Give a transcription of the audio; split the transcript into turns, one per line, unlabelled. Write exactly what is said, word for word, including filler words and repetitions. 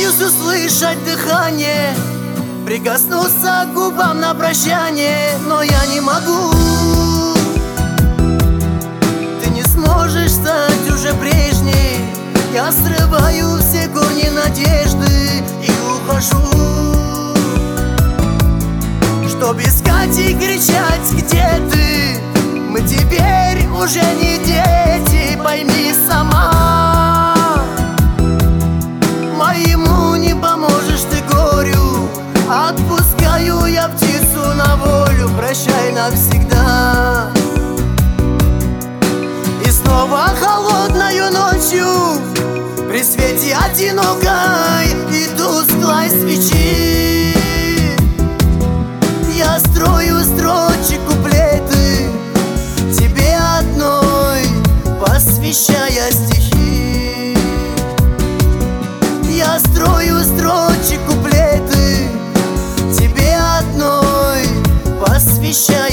Надеюсь услышать дыхание, прикоснуться к губам на прощание, но я не могу. Ты не сможешь стать уже прежней. Я срываю все корни надежды и ухожу, чтоб искать и кричать, где ты. Мы теперь уже не дети, пойми сама. Моему не поможешь ты горю, отпускаю я птицу на волю. Прощай навсегда. И снова холодною ночью при свете одинокой и тусклой свечи я строю строчек куплеты, тебе одной посвящая стихи. Я строю строчек куплеты, тебе одной посвящая